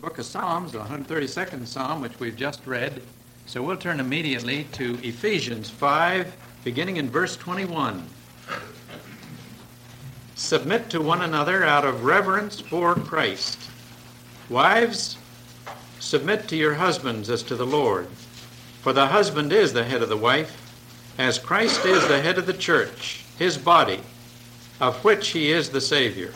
book of Psalms, the 132nd Psalm, which we've just read. So we'll turn immediately to Ephesians 5, beginning in verse 21. Submit to one another out of reverence for Christ. Wives, submit to your husbands as to the Lord. For the husband is the head of the wife, as Christ is the head of the church, his body, of which he is the Savior.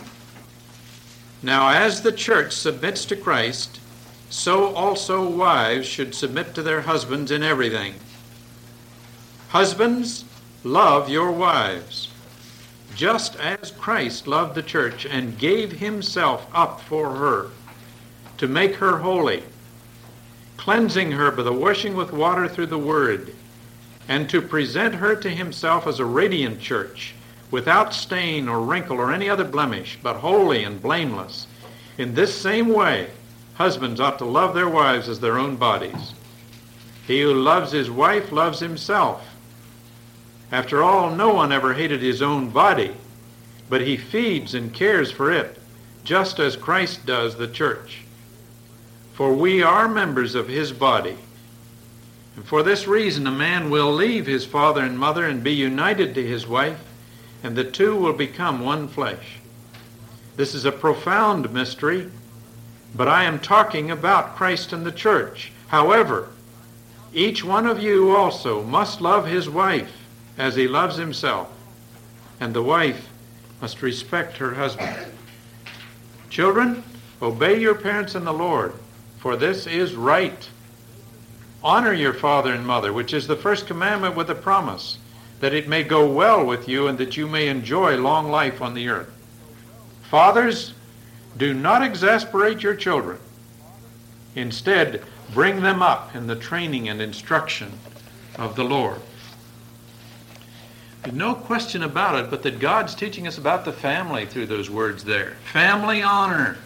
Now, as the church submits to Christ, so also wives should submit to their husbands in everything. Husbands, love your wives, just as Christ loved the church and gave himself up for her, to make her holy, cleansing her by the washing with water through the word, and to present her to himself as a radiant church, without stain or wrinkle or any other blemish, but holy and blameless. In this same way, husbands ought to love their wives as their own bodies. He who loves his wife loves himself. After all, no one ever hated his own body, but he feeds and cares for it, just as Christ does the church. For we are members of his body. And for this reason, a man will leave his father and mother and be united to his wife, and the two will become one flesh. This is a profound mystery, but I am talking about Christ and the church. However, each one of you also must love his wife as he loves himself, and the wife must respect her husband. Children, obey your parents in the Lord, for this is right. Honor your father and mother, which is the first commandment with a promise, that it may go well with you and that you may enjoy long life on the earth. Fathers, do not exasperate your children. Instead, bring them up in the training and instruction of the Lord. There's no question about it, but that God's teaching us about the family through those words there. Family honor.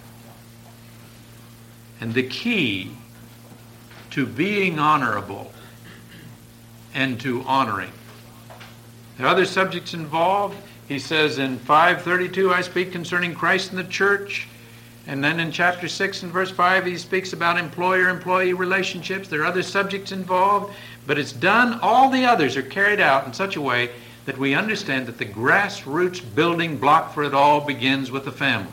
And the key to being honorable and to honoring. There are other subjects involved. He says in 5:32, I speak concerning Christ and the church. And then in chapter 6 and verse 5, he speaks about employer-employee relationships. There are other subjects involved, but it's done. All the others are carried out in such a way that we understand that the grassroots building block for it all begins with the family.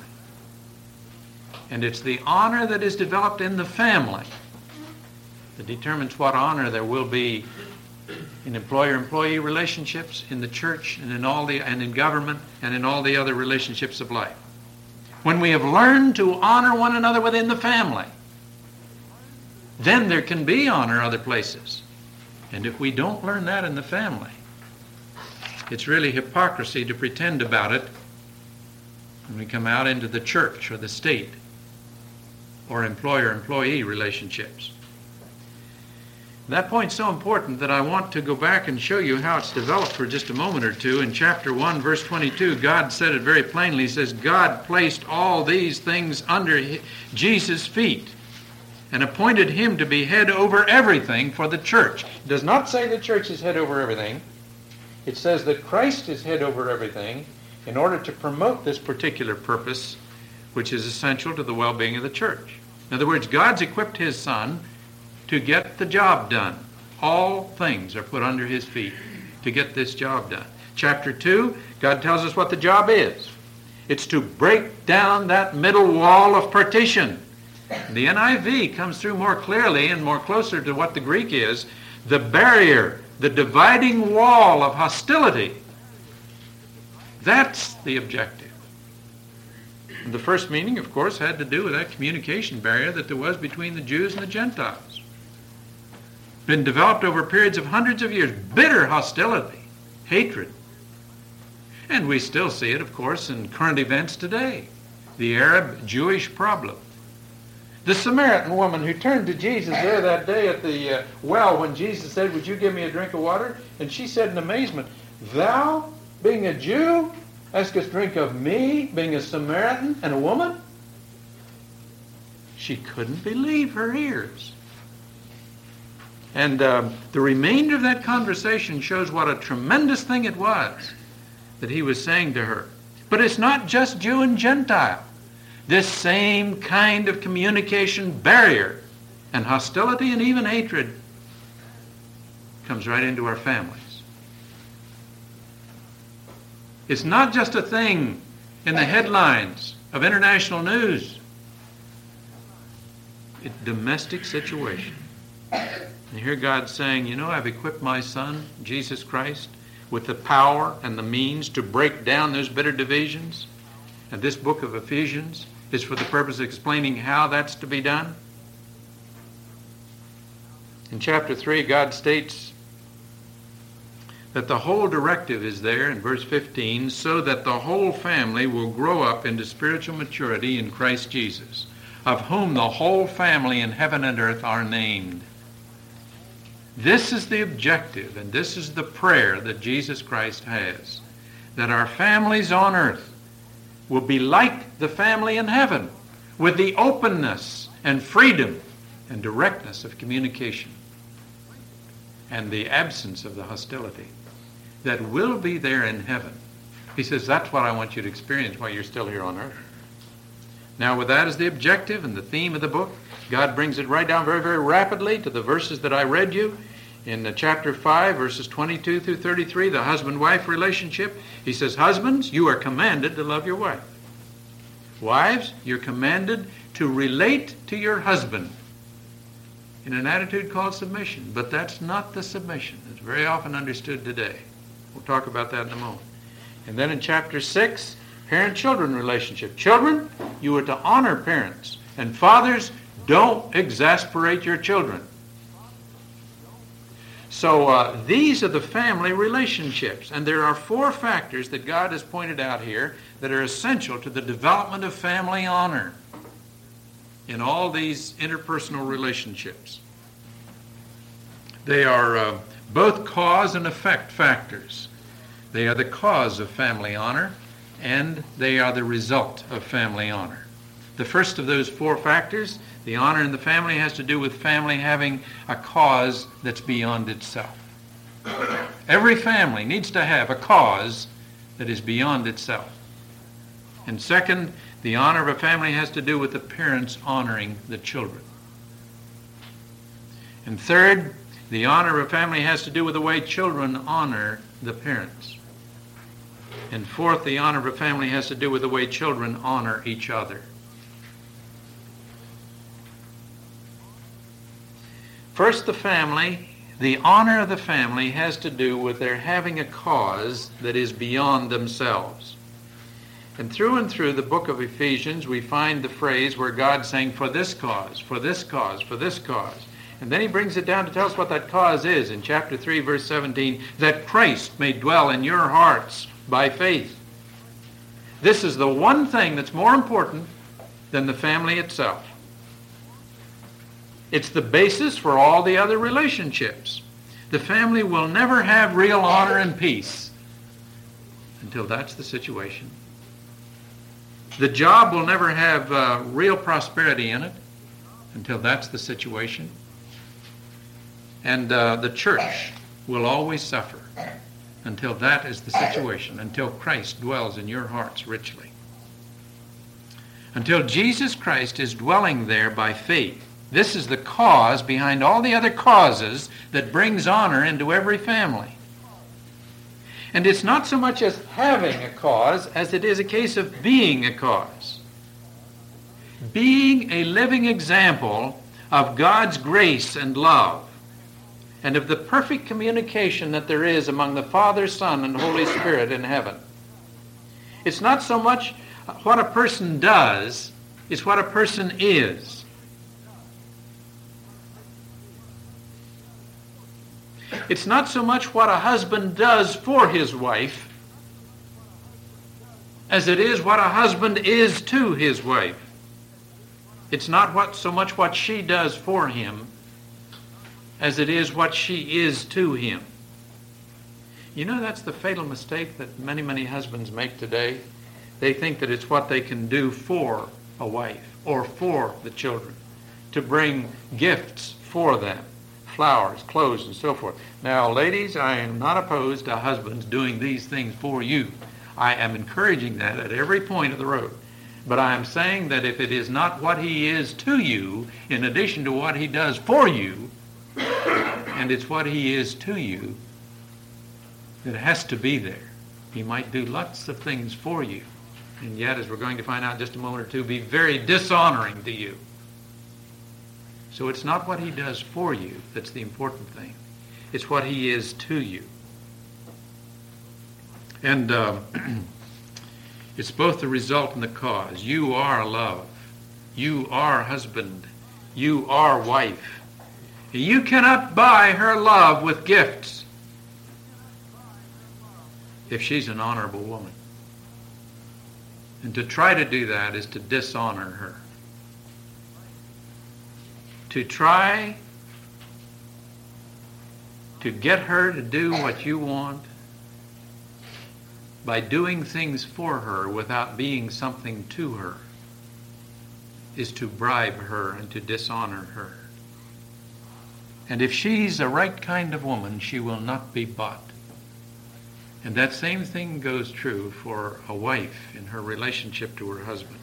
And it's the honor that is developed in the family that determines what honor there will be in employer-employee relationships, in the church, and in government, and in all the other relationships of life. When we have learned to honor one another within the family, then there can be honor other places. And if we don't learn that in the family, it's really hypocrisy to pretend about it when we come out into the church or the state or employer-employee relationships. That point's so important that I want to go back and show you how it's developed for just a moment or two. In chapter 1, verse 22, God said it very plainly. He says, God placed all these things under Jesus' feet and appointed him to be head over everything for the church. It does not say the church is head over everything. It says that Christ is head over everything in order to promote this particular purpose, which is essential to the well-being of the church. In other words, God's equipped his Son to get the job done. All things are put under his feet to get this job done. Chapter 2, God tells us what the job is. It's to break down that middle wall of partition. The NIV comes through more clearly and more closer to what the Greek is. The barrier, the dividing wall of hostility. That's the objective. And the first meaning, of course, had to do with that communication barrier that there was between the Jews and the Gentiles. Been developed over periods of hundreds of years. Bitter hostility, hatred. And we still see it, of course, in current events today. The Arab-Jewish problem. The Samaritan woman who turned to Jesus there that day at the well when Jesus said, would you give me a drink of water? And she said in amazement, thou, being a Jew, askest drink of me, being a Samaritan and a woman? She couldn't believe her ears. And the remainder of that conversation shows what a tremendous thing it was that he was saying to her. But it's not just Jew and Gentile. this same kind of communication barrier and hostility and even hatred comes right into our families. It's not just a thing in the headlines of international news. It's a domestic situation. You hear God saying, I've equipped my Son, Jesus Christ, with the power and the means to break down those bitter divisions. And this book of Ephesians is for the purpose of explaining how that's to be done. In chapter 3, God states that the whole directive is there in verse 15, so that the whole family will grow up into spiritual maturity in Christ Jesus, of whom the whole family in heaven and earth are named. This is the objective, and this is the prayer that Jesus Christ has, that our families on earth will be like the family in heaven, with the openness and freedom and directness of communication and the absence of the hostility that will be there in heaven. He says, that's what I want you to experience while you're still here on earth. Now, with that as the objective and the theme of the book, God brings it right down very, very rapidly to the verses that I read you. In chapter 5, verses 22 through 33, the husband-wife relationship, he says, husbands, you are commanded to love your wife. Wives, you're commanded to relate to your husband in an attitude called submission. But that's not the submission that's very often understood today. We'll talk about that in a moment. And then in chapter 6, parent-children relationship. Children, you are to honor parents. And fathers, don't exasperate your children. So these are the family relationships. And there are 4 factors that God has pointed out here that are essential to the development of family honor in all these interpersonal relationships. They are both cause and effect factors. They are the cause of family honor, and they are the result of family honor. The first of those 4 factors, the honor in the family, has to do with family having a cause that's beyond itself. Every family needs to have a cause that is beyond itself. And second, the honor of a family has to do with the parents honoring the children. And third, the honor of a family has to do with the way children honor the parents. And fourth, the honor of a family has to do with the way children honor each other. First, the family, the honor of the family has to do with their having a cause that is beyond themselves. And through the book of Ephesians, we find the phrase where God's saying, for this cause, for this cause, for this cause. And then he brings it down to tell us what that cause is in chapter 3, verse 17, that Christ may dwell in your hearts by faith. This is the one thing that's more important than the family itself. It's the basis for all the other relationships. The family will never have real honor and peace until that's the situation. The job will never have real prosperity in it until that's the situation. And the church will always suffer until that is the situation, until Christ dwells in your hearts richly. Until Jesus Christ is dwelling there by faith. This is the cause behind all the other causes that brings honor into every family. And it's not so much as having a cause as it is a case of being a cause. Being a living example of God's grace and love, and of the perfect communication that there is among the Father, Son, and Holy Spirit in heaven. It's not so much what a person does, it's what a person is. It's not so much what a husband does for his wife as it is what a husband is to his wife. It's not so much what she does for him as it is what she is to him. You know, that's the fatal mistake that many, many husbands make today. They think that it's what they can do for a wife or for the children, to bring gifts for them, flowers, clothes, and so forth. Now, ladies, I am not opposed to husbands doing these things for you. I am encouraging that at every point of the road. But I am saying that if it is not what he is to you, in addition to what he does for you, and it's what he is to you, it has to be there. He might do lots of things for you, and yet, as we're going to find out in just a moment or two, be very dishonoring to you. So it's not what he does for you that's the important thing. It's what he is to you. And it's both the result and the cause. You are love. You are husband. You are wife. You cannot buy her love with gifts if she's an honorable woman. And to try to do that is to dishonor her. To try to get her to do what you want by doing things for her without being something to her is to bribe her and to dishonor her. And if she's the right kind of woman, she will not be bought. And that same thing goes true for a wife in her relationship to her husband.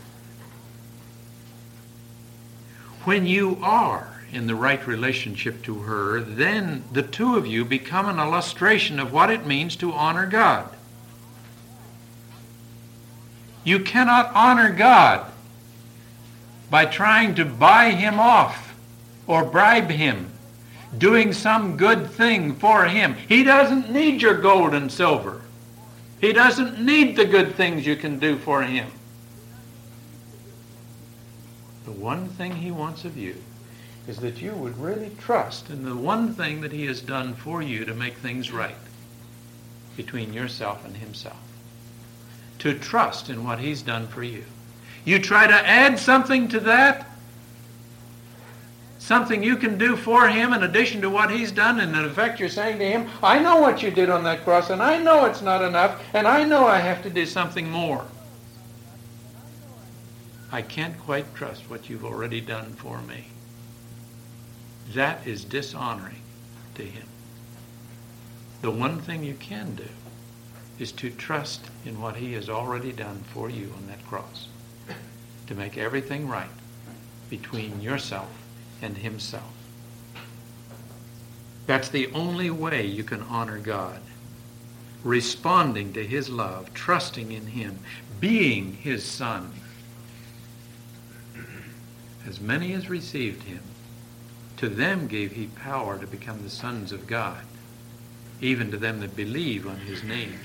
When you are in the right relationship to her, then the two of you become an illustration of what it means to honor God. You cannot honor God by trying to buy him off or bribe him, doing some good thing for him. He doesn't need your gold and silver. He doesn't need the good things you can do for him. The one thing he wants of you is that you would really trust in the one thing that he has done for you to make things right between yourself and himself. To trust in what he's done for you. You try to add something to that, something you can do for him in addition to what he's done, and in effect you're saying to him, I know what you did on that cross, and I know it's not enough, and I know I have to do something more. I can't quite trust what you've already done for me. That is dishonoring to him. The one thing you can do is to trust in what he has already done for you on that cross, to make everything right between yourself and himself. That's the only way you can honor God. Responding to his love, trusting in him, being his son. As many as received him, to them gave he power to become the sons of God, even to them that believe on his name.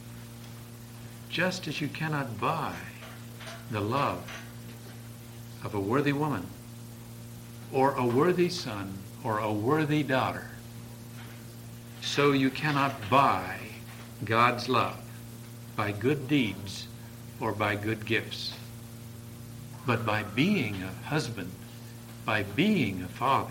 Just as you cannot buy the love of a worthy woman, or a worthy son, or a worthy daughter, so you cannot buy God's love by good deeds or by good gifts, but by being a husband, by being a father.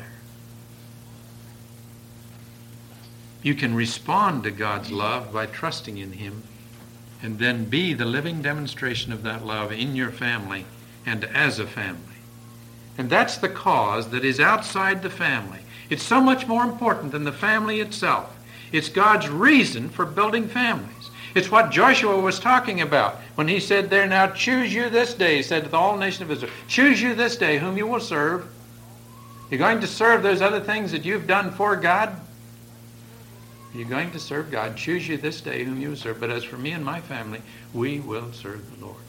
You can respond to God's love by trusting in him, and then be the living demonstration of that love in your family and as a family. And that's the cause that is outside the family. It's so much more important than the family itself. It's God's reason for building families. It's what Joshua was talking about when he said there, now choose you this day, he said to the whole nation of Israel, choose you this day whom you will serve. You're going to serve those other things that you've done for God? You're going to serve God. Choose you this day whom you will serve. But as for me and my family, we will serve the Lord.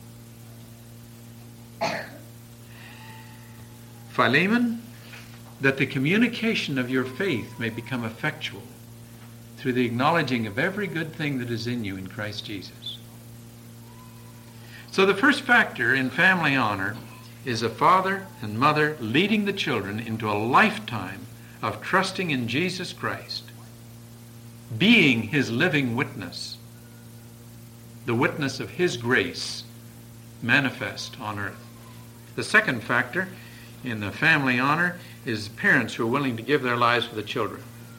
Philemon, that the communication of your faith may become effectual through the acknowledging of every good thing that is in you in Christ Jesus. So the first factor in family honor is a father and mother leading the children into a lifetime of trusting in Jesus Christ, being his living witness, the witness of his grace manifest on earth. The second factor in the family honor is parents who are willing to give their lives for the children.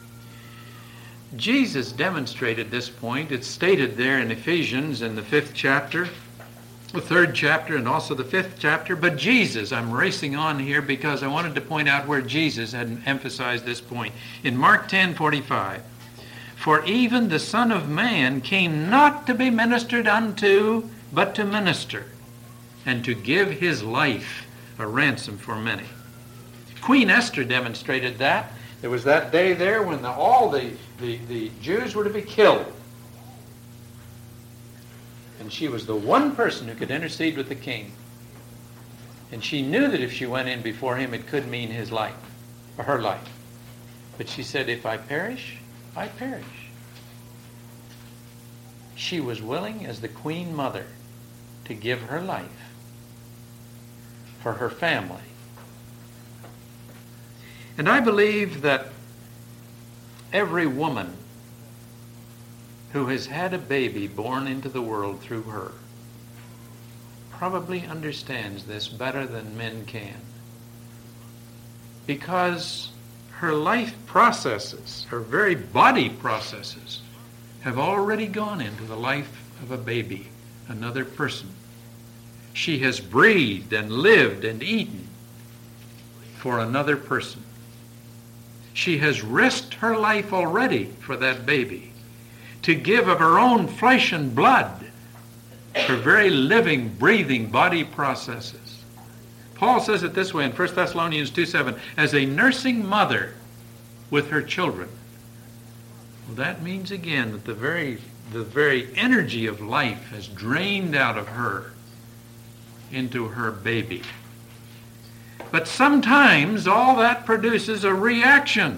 Jesus demonstrated this point. It's stated there in Ephesians in the 5th chapter, the 3rd chapter, and also the 5th chapter. But Jesus, I'm racing on here because I wanted to point out where Jesus had emphasized this point. In Mark 10:45, for even the Son of Man came not to be ministered unto, but to minister, and to give his life a ransom for many. Queen Esther demonstrated that. There was that day there when all the Jews were to be killed. And she was the one person who could intercede with the king. And she knew that if she went in before him, it could mean his life, or her life. But she said, if I perish, I perish. She was willing, as the Queen Mother, to give her life for her family. And I believe that every woman who has had a baby born into the world through her probably understands this better than men can. Because her life processes, her very body processes, have already gone into the life of a baby, another person. She has breathed and lived and eaten for another person. She has risked her life already for that baby, to give of her own flesh and blood, her very living, breathing body processes. Paul says it this way in 1 Thessalonians 2:7, as a nursing mother with her children. Well, that means again that the very energy of life has drained out of her into her baby. But sometimes all that produces a reaction,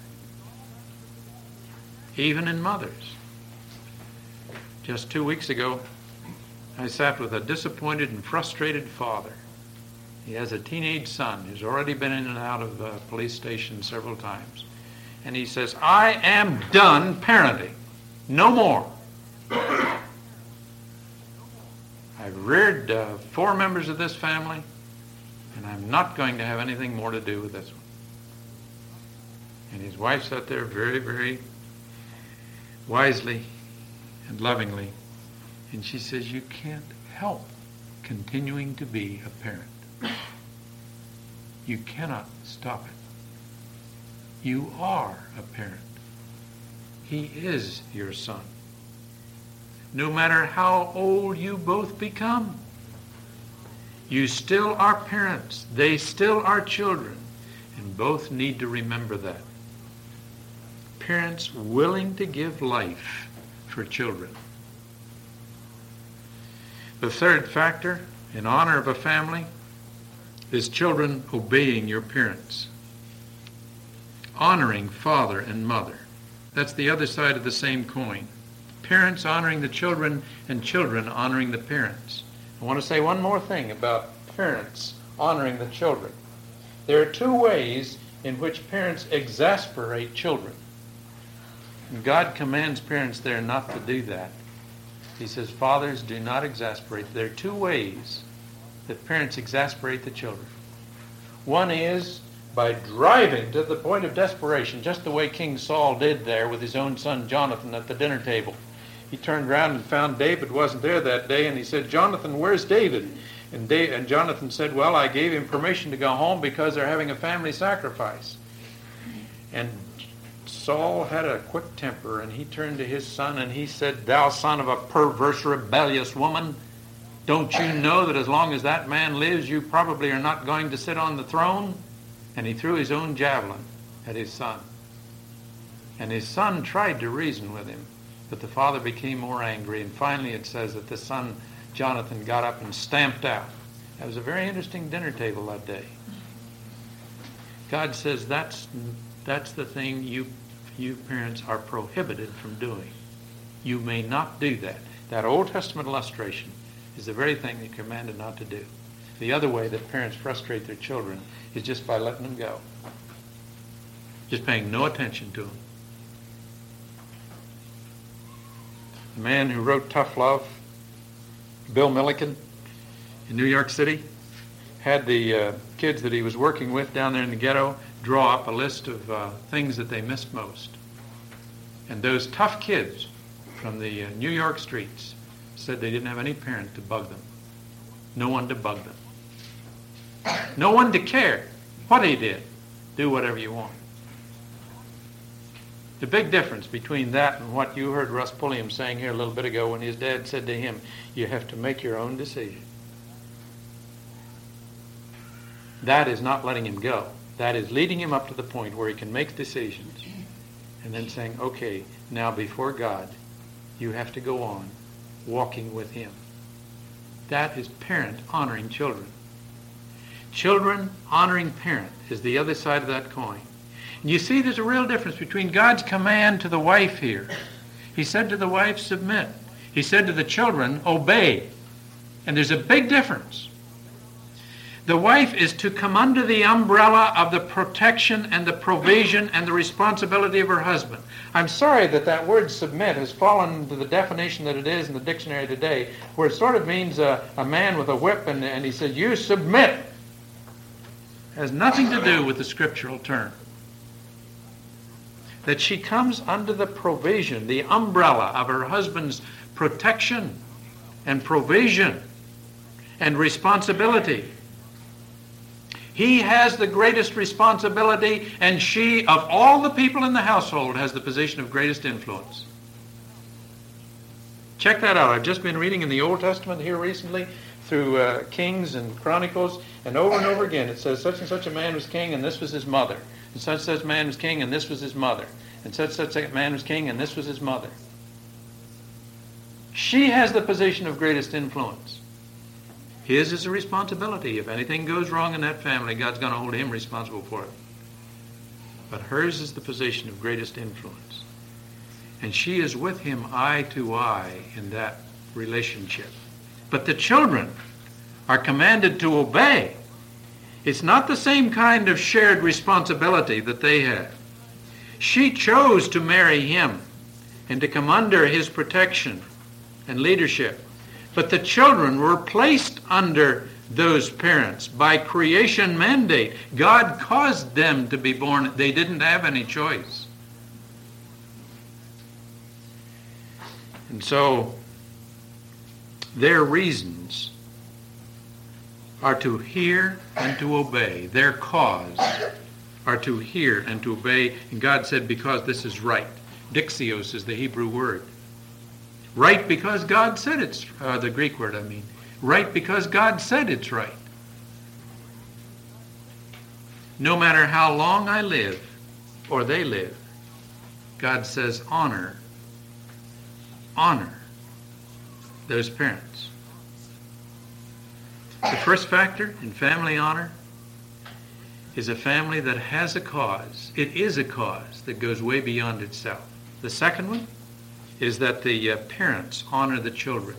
even in mothers. Just 2 weeks ago, I sat with a disappointed and frustrated father. He has a teenage son who's already been in and out of the police station several times. And he says, I am done parenting. No more. I've reared 4 members of this family, and I'm not going to have anything more to do with this one. And his wife sat there very, very wisely and lovingly, and she says, you can't help continuing to be a parent. You cannot stop it. You are a parent. He is your son. No matter how old you both become, you still are parents. They still are children. And both need to remember that. Parents willing to give life for children. The third factor in honor of a family is children obeying your parents. Honoring father and mother. That's the other side of the same coin. Parents honoring the children and children honoring the parents. I want to say one more thing about parents honoring the children. There are 2 ways in which parents exasperate children. And God commands parents there not to do that. He says, fathers, do not exasperate. There are 2 ways that parents exasperate the children. One is by driving to the point of desperation, just the way King Saul did there with his own son Jonathan at the dinner table. He turned around and found David wasn't there that day, and he said, Jonathan, where's David? And Jonathan said, well, I gave him permission to go home because they're having a family sacrifice. And Saul had a quick temper, and he turned to his son and he said, thou son of a perverse, rebellious woman, don't you know that as long as that man lives, you probably are not going to sit on the throne? And he threw his own javelin at his son. And his son tried to reason with him, but the father became more angry, and finally it says that the son, Jonathan, got up and stamped out. That was a very interesting dinner table that day. God says that's the thing you parents are prohibited from doing. You may not do that. That Old Testament illustration is the very thing they're commanded not to do. The other way that parents frustrate their children is just by letting them go. Just paying no attention to them. The man who wrote Tough Love, Bill Milliken, in New York City, had the kids that he was working with down there in the ghetto draw up a list of things that they missed most. And those tough kids from the New York streets said they didn't have any parent to bug them. No one to bug them. No one to care what he did. Do whatever you want. The big difference between that and what you heard Russ Pulliam saying here a little bit ago when his dad said to him, you have to make your own decision. That is not letting him go. That is leading him up to the point where he can make decisions and then saying, okay, now before God, you have to go on walking with him. That is parent honoring children. Children honoring parent is the other side of that coin. And you see there's a real difference between God's command to the wife here. He said to the wife, submit. He said to the children, obey. And there's a big difference. The wife is to come under the umbrella of the protection and the provision and the responsibility of her husband. I'm sorry that that word submit has fallen into the definition that it is in the dictionary today, where it sort of means a man with a whip and he says, you submit. It has nothing to do with the scriptural term. That she comes under the provision, the umbrella of her husband's protection and provision and responsibility. He has the greatest responsibility, and she, of all the people in the household, has the position of greatest influence. Check that out. I've just been reading in the Old Testament here recently through Kings and Chronicles, and over again it says such and such a man was king, and this was his mother. And such a man was king, and this was his mother. And such a man was king, and this was his mother. She has the position of greatest influence. His is a responsibility. If anything goes wrong in that family, God's going to hold him responsible for it. But hers is the position of greatest influence. And she is with him eye to eye in that relationship. But the children are commanded to obey. It's not the same kind of shared responsibility that they have. She chose to marry him and to come under his protection and leadership. But the children were placed under those parents by creation mandate. God caused them to be born. They didn't have any choice. And so their reasons are to hear and to obey. Their cause are to hear and to obey. And God said, because this is right. Dixios is the Hebrew word. Right because God said it's, the Greek word I mean. Right because God said it's right. No matter how long I live or they live, God says honor those parents. The first factor in family honor is a family that has a cause. It is a cause that goes way beyond itself. The second one is that the parents honor the children.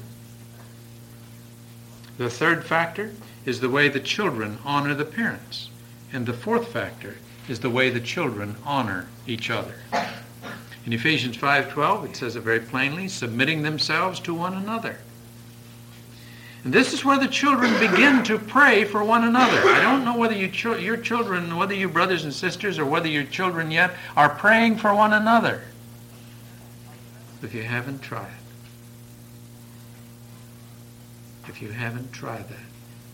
The third factor is the way the children honor the parents. And the fourth factor is the way the children honor each other. In Ephesians 5:12, it says it very plainly, submitting themselves to one another. And this is where the children begin to pray for one another. I don't know whether your children, whether you brothers and sisters, or whether your children yet are praying for one another. If you haven't tried. If you haven't tried that.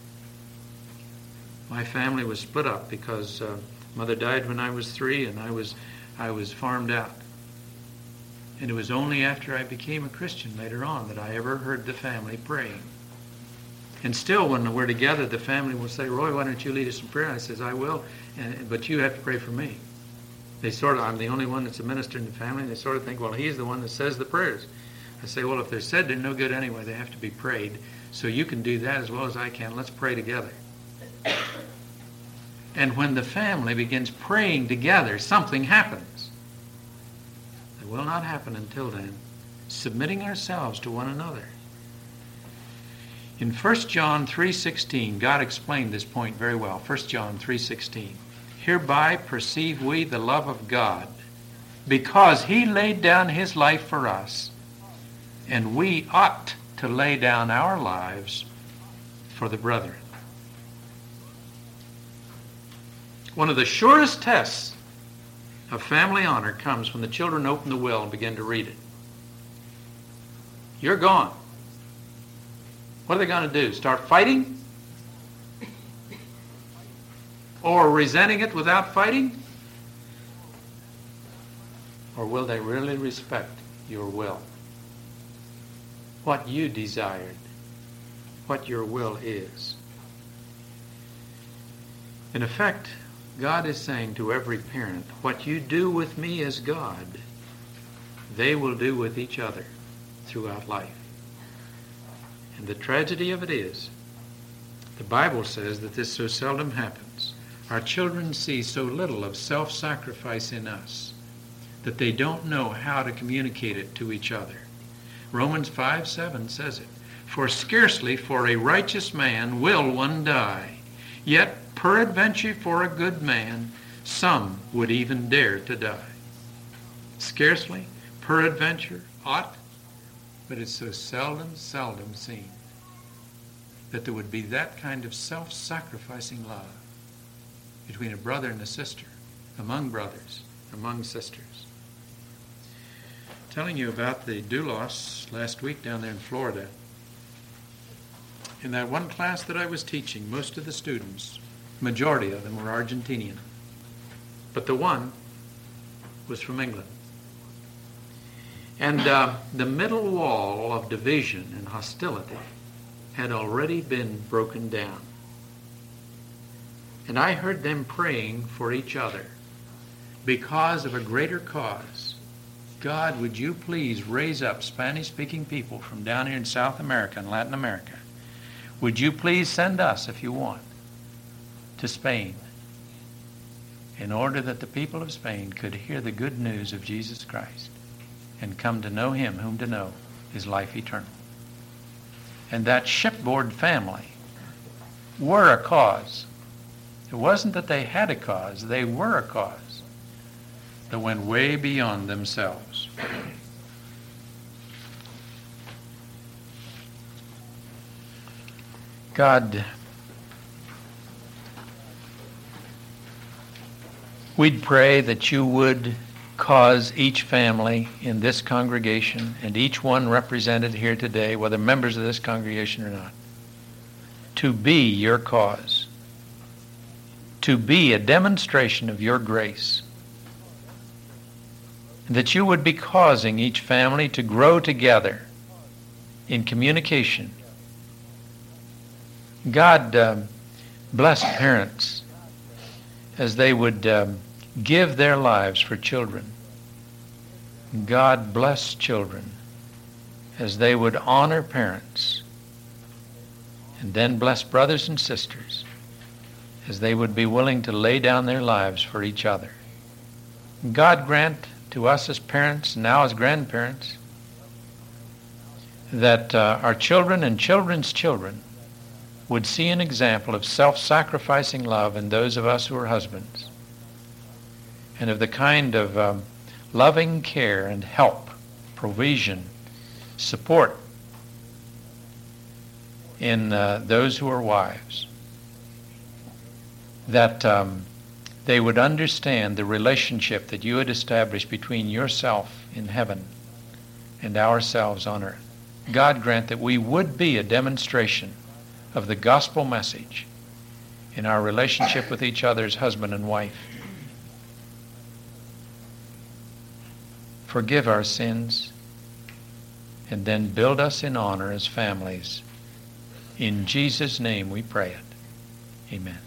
My family was split up because mother died when I was 3 and I was farmed out. And it was only after I became a Christian later on that I ever heard the family praying. And still when we're together, the family will say, Roy, why don't you lead us in prayer? I says, I will, but you have to pray for me. They sort of, I'm the only one that's a minister in the family, and they sort of think, well, he's the one that says the prayers. I say, well, if they're said, they're no good anyway. They have to be prayed. So you can do that as well as I can. Let's pray together. And when the family begins praying together, something happens. It will not happen until then. Submitting ourselves to one another. In 1 John 3:16, God explained this point very well. 1 John 3:16. Hereby perceive we the love of God, because he laid down his life for us, and we ought to lay down our lives for the brethren. One of the surest tests of family honor comes when the children open the will and begin to read it. You're gone. What are they going to do? Start fighting? Or resenting it without fighting? Or will they really respect your will? What you desired, what your will is. In effect, God is saying to every parent, what you do with me as God, they will do with each other throughout life. And the tragedy of it is, the Bible says that this so seldom happens. Our children see so little of self-sacrifice in us that they don't know how to communicate it to each other. Romans 5:7 says it. For scarcely for a righteous man will one die, yet peradventure for a good man some would even dare to die. Scarcely, peradventure, ought, but it's so seldom seen that there would be that kind of self-sacrificing love between a brother and a sister, among brothers, among sisters. Telling you about the doulos last week down there in Florida. In that one class that I was teaching, most of the students, majority of them were Argentinian, but the one was from England. And the middle wall of division and hostility had already been broken down. And I heard them praying for each other because of a greater cause. God, would you please raise up Spanish-speaking people from down here in South America and Latin America? Would you please send us, if you want, to Spain in order that the people of Spain could hear the good news of Jesus Christ and come to know him whom to know is life eternal. And that shipboard family were a cause. It wasn't that they had a cause, they were a cause that went way beyond themselves. God, we'd pray that you would cause each family in this congregation and each one represented here today, whether members of this congregation or not, to be your cause, to be a demonstration of your grace, and that you would be causing each family to grow together in communication. God, bless parents as they would give their lives for children. God bless children as they would honor parents. And then bless brothers and sisters as they would be willing to lay down their lives for each other. God grant to us as parents, now as grandparents, that our children and children's children would see an example of self-sacrificing love in those of us who are husbands, and of the kind of loving care and help, provision, support in those who are wives, that they would understand the relationship that you had established between yourself in heaven and ourselves on earth. God grant that we would be a demonstration of the gospel message in our relationship with each other as husband and wife. Forgive our sins, and then build us in honor as families. In Jesus' name we pray it. Amen.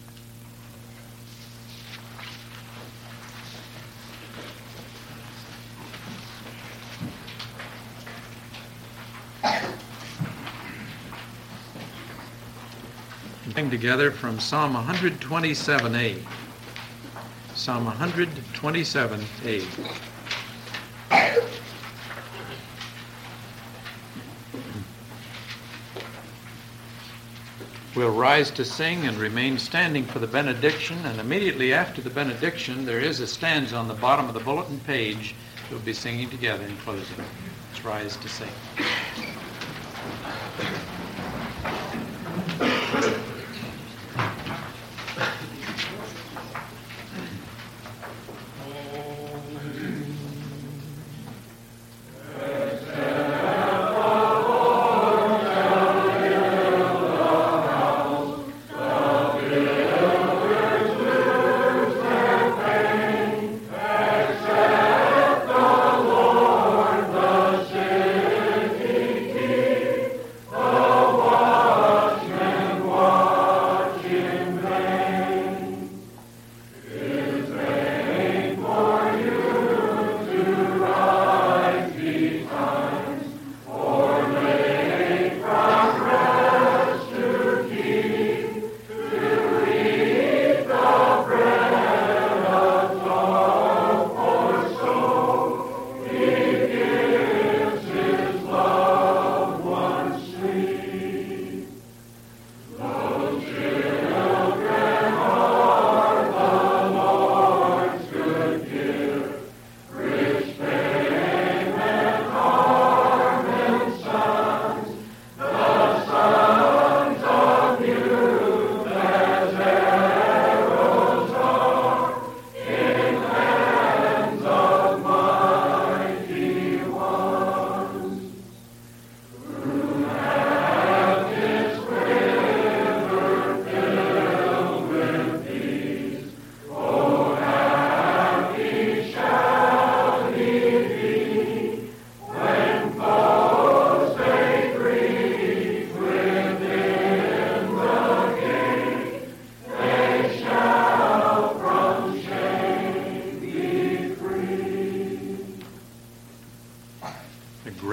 Sing together from Psalm 127a. Psalm 127a. We'll rise to sing and remain standing for the benediction, and immediately after the benediction there is a stanza on the bottom of the bulletin page that we'll be singing together in closing. Let's rise to sing.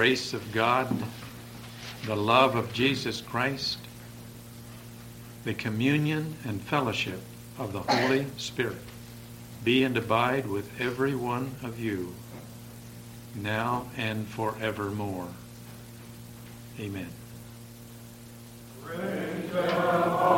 grace of God, the love of Jesus Christ, the communion and fellowship of the Holy Spirit be and abide with every one of you, now and forevermore. Amen.